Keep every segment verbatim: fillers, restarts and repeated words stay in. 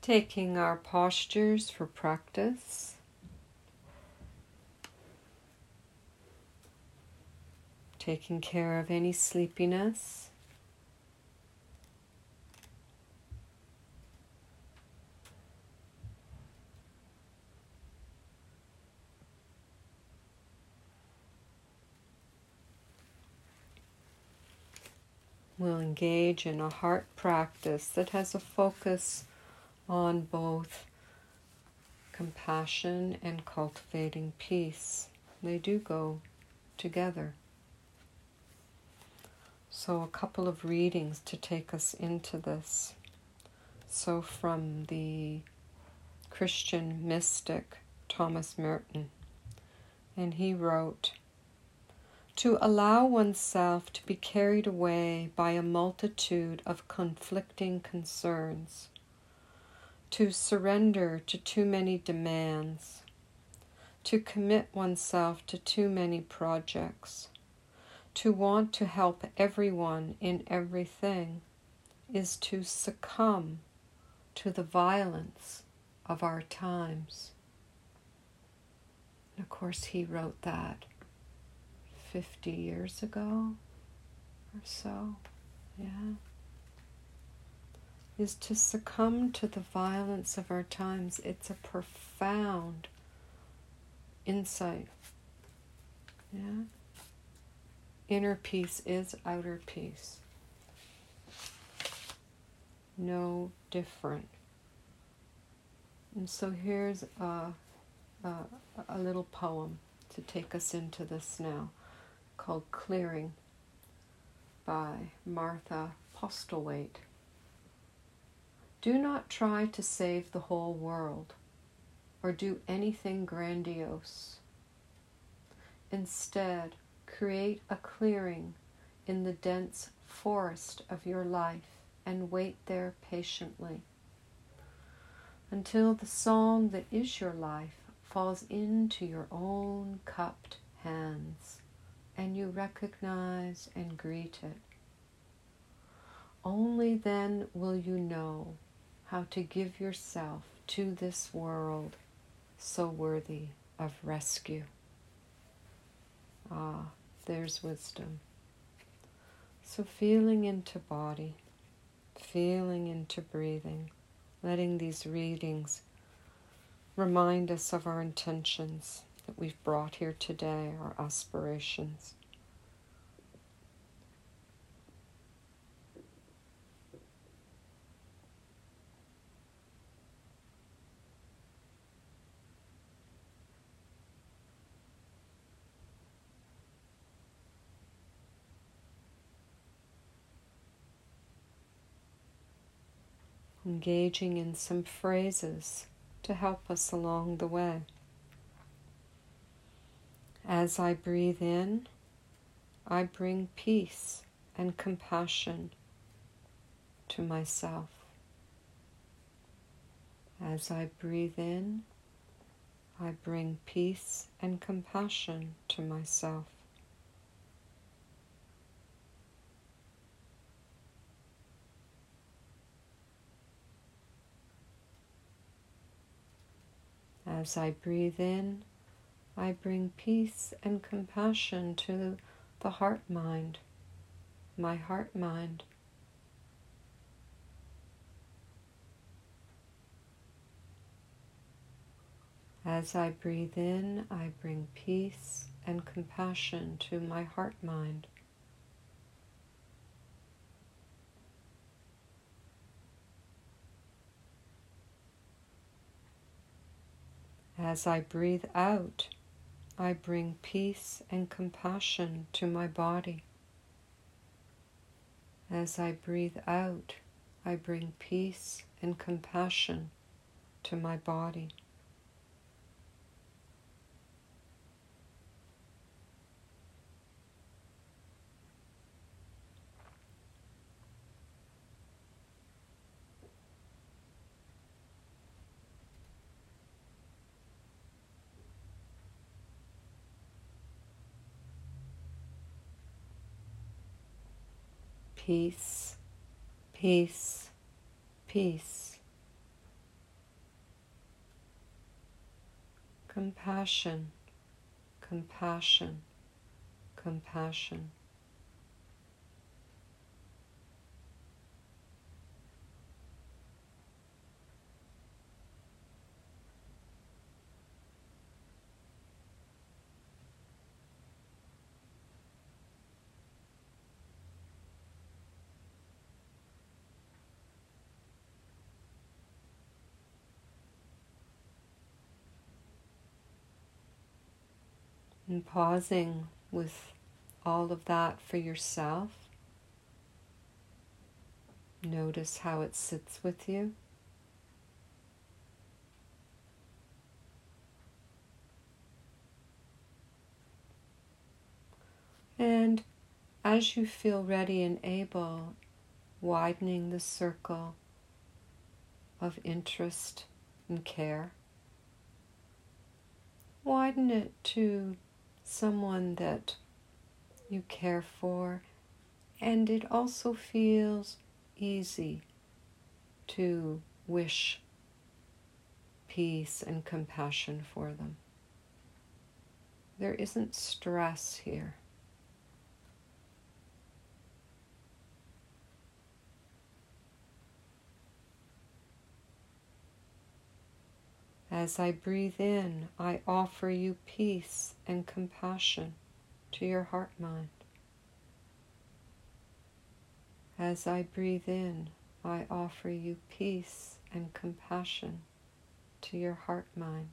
Taking our postures for practice. Taking care of any sleepiness. We'll engage in a heart practice that has a focus on both compassion and cultivating peace. They do go together. So a couple of readings to take us into this. So from the Christian mystic Thomas Merton, and he wrote, "To allow oneself to be carried away by a multitude of conflicting concerns, to surrender to too many demands, to commit oneself to too many projects, to want to help everyone in everything, is to succumb to the violence of our times." And of course, he wrote that fifty years ago or so, yeah. Is to succumb to the violence of our times. It's a profound insight, yeah. Inner peace is outer peace. No different. And so here's a, a, a little poem to take us into this now, called Clearing by Martha Postlewaite. Do not try to save the whole world or do anything grandiose. Instead, create a clearing in the dense forest of your life and wait there patiently until the song that is your life falls into your own cupped hands and you recognize and greet it. Only then will you know how to give yourself to this world so worthy of rescue. Ah, there's wisdom. So feeling into body, feeling into breathing, letting these readings remind us of our intentions that we've brought here today, our aspirations. Engaging in some phrases to help us along the way. As I breathe in, I bring peace and compassion to myself. As I breathe in, I bring peace and compassion to myself. As I breathe in, I bring peace and compassion to the heart-mind, my heart-mind. As I breathe in, I bring peace and compassion to my heart-mind. As I breathe out, I bring peace and compassion to my body. As I breathe out, I bring peace and compassion to my body. Peace, peace, peace. Compassion, compassion, compassion. And pausing with all of that for yourself. Notice how it sits with you. And as you feel ready and able, widening the circle of interest and care. Widen it to someone that you care for, and it also feels easy to wish peace and compassion for them. There isn't stress here. As I breathe in, I offer you peace and compassion to your heart-mind. As I breathe in, I offer you peace and compassion to your heart-mind.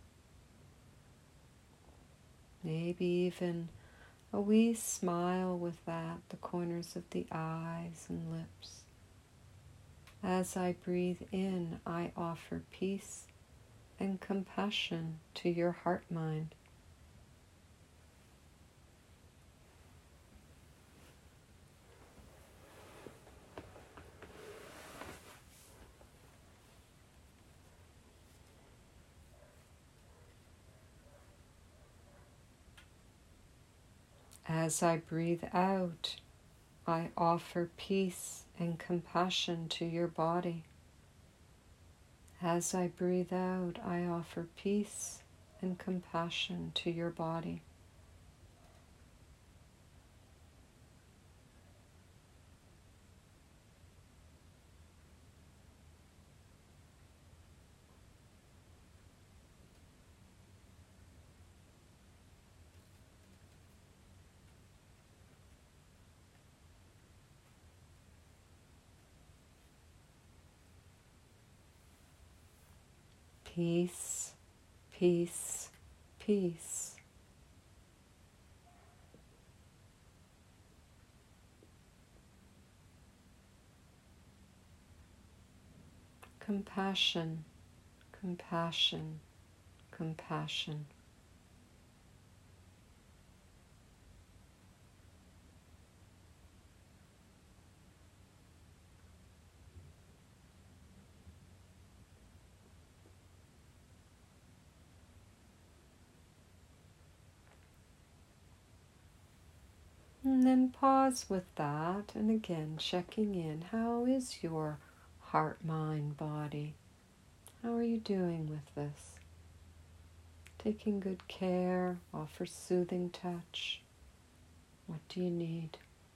Maybe even a wee smile with that, the corners of the eyes and lips. As I breathe in, I offer peace and compassion to your heart-mind. As I breathe out, I offer peace and compassion to your body. As I breathe out, I offer peace and compassion to your body. Peace, peace, peace. Compassion, compassion, compassion. And then pause with that, and again checking in. How is your heart, mind, body? How are you doing with this? Taking good care, offer soothing touch. What do you need?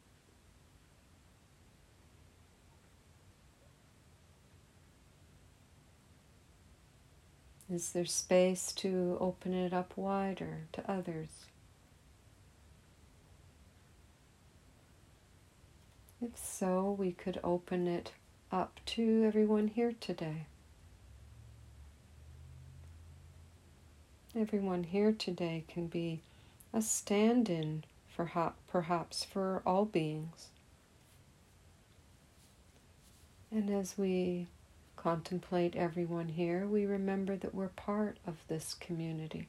Is there space to open it up wider to others? If so, we could open it up to everyone here today. Everyone here today can be a stand-in for ha- perhaps for all beings. And as we contemplate everyone here, we remember that we're part of this community.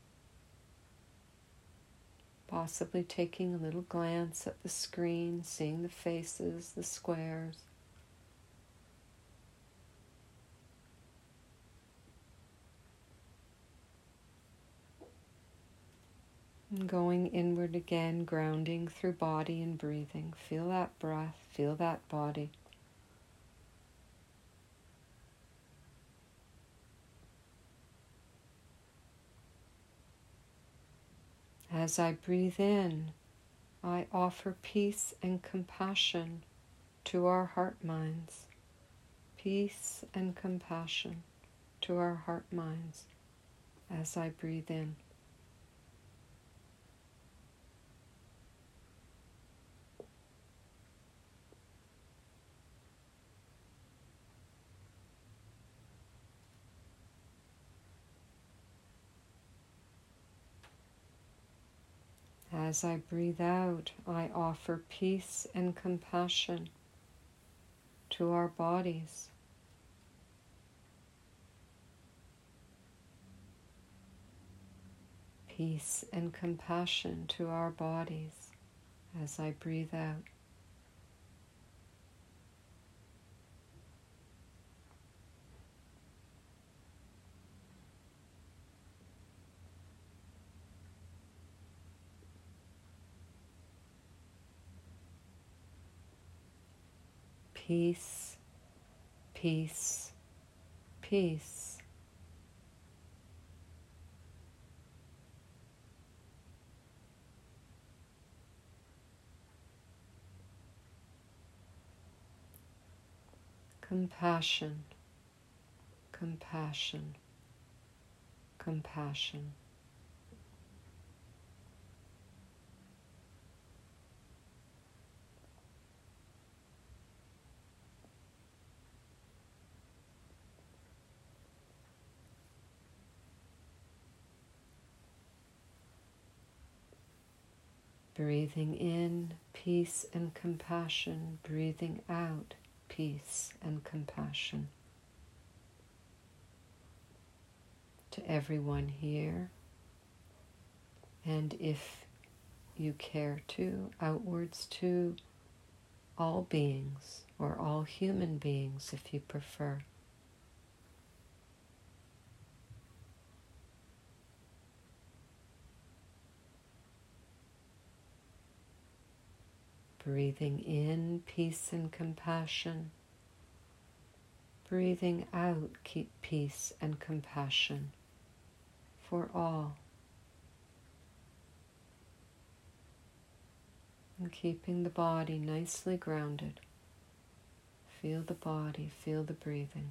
Possibly taking a little glance at the screen, seeing the faces, the squares. And going inward again, grounding through body and breathing. Feel that breath, feel that body. As I breathe in, I offer peace and compassion to our heart minds. Peace and compassion to our heart minds as I breathe in. As I breathe out, I offer peace and compassion to our bodies. Peace and compassion to our bodies as I breathe out. Peace, peace, peace. Compassion, compassion, compassion. Breathing in peace and compassion, breathing out peace and compassion. To everyone here, and if you care to, outwards to all beings, or all human beings if you prefer. Breathing in peace and compassion. Breathing out, keep peace and compassion for all. And keeping the body nicely grounded. Feel the body, feel the breathing.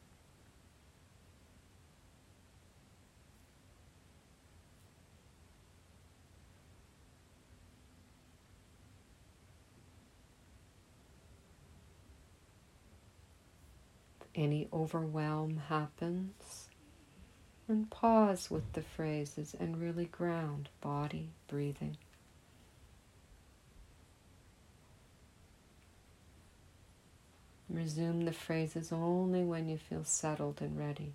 Any overwhelm happens, and pause with the phrases and really ground body, breathing. Resume the phrases only when you feel settled and ready.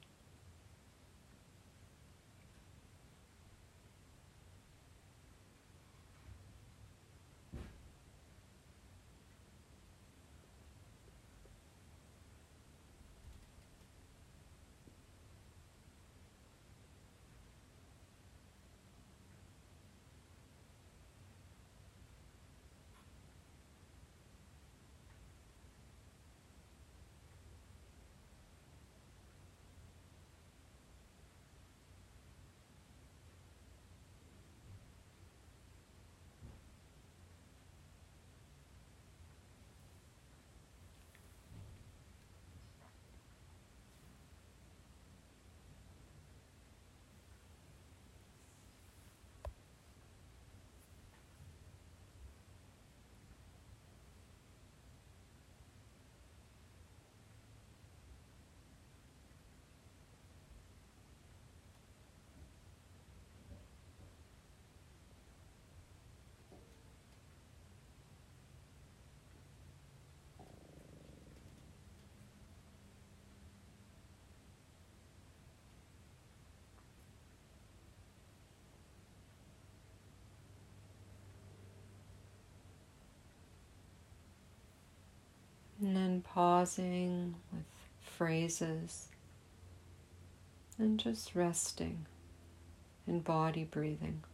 And then pausing with phrases and just resting in body breathing.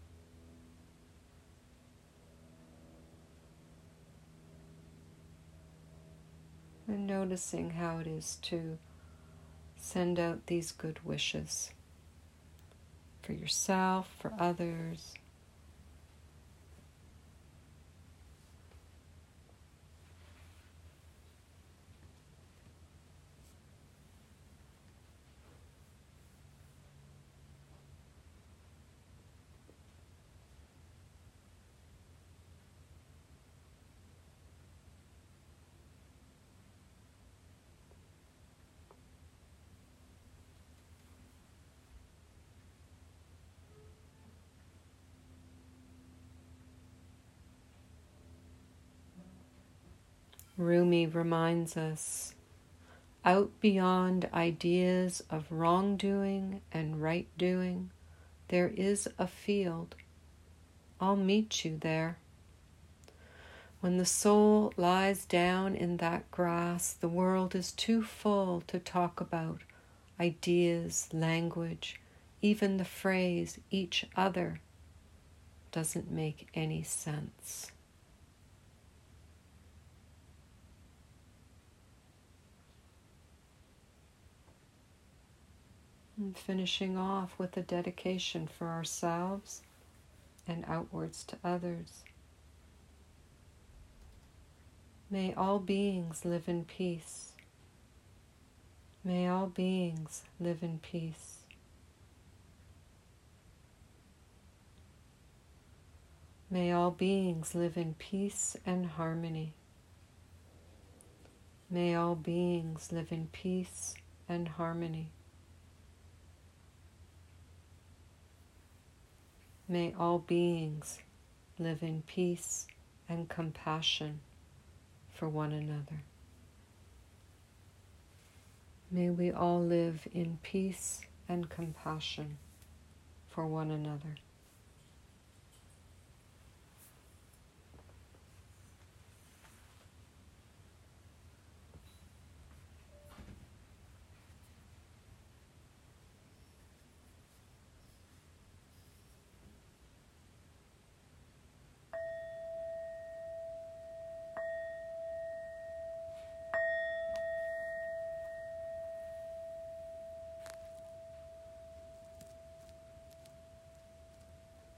And noticing how it is to send out these good wishes for yourself, for others, Rumi reminds us, out beyond ideas of wrongdoing and right doing, there is a field. I'll meet you there. When the soul lies down in that grass, the world is too full to talk about ideas, language, even the phrase each other doesn't make any sense. And finishing off with a dedication for ourselves and outwards to others. May all beings live in peace. May all beings live in peace. May all beings live in peace and harmony. May all beings live in peace and harmony. May all beings live in peace and compassion for one another. May we all live in peace and compassion for one another.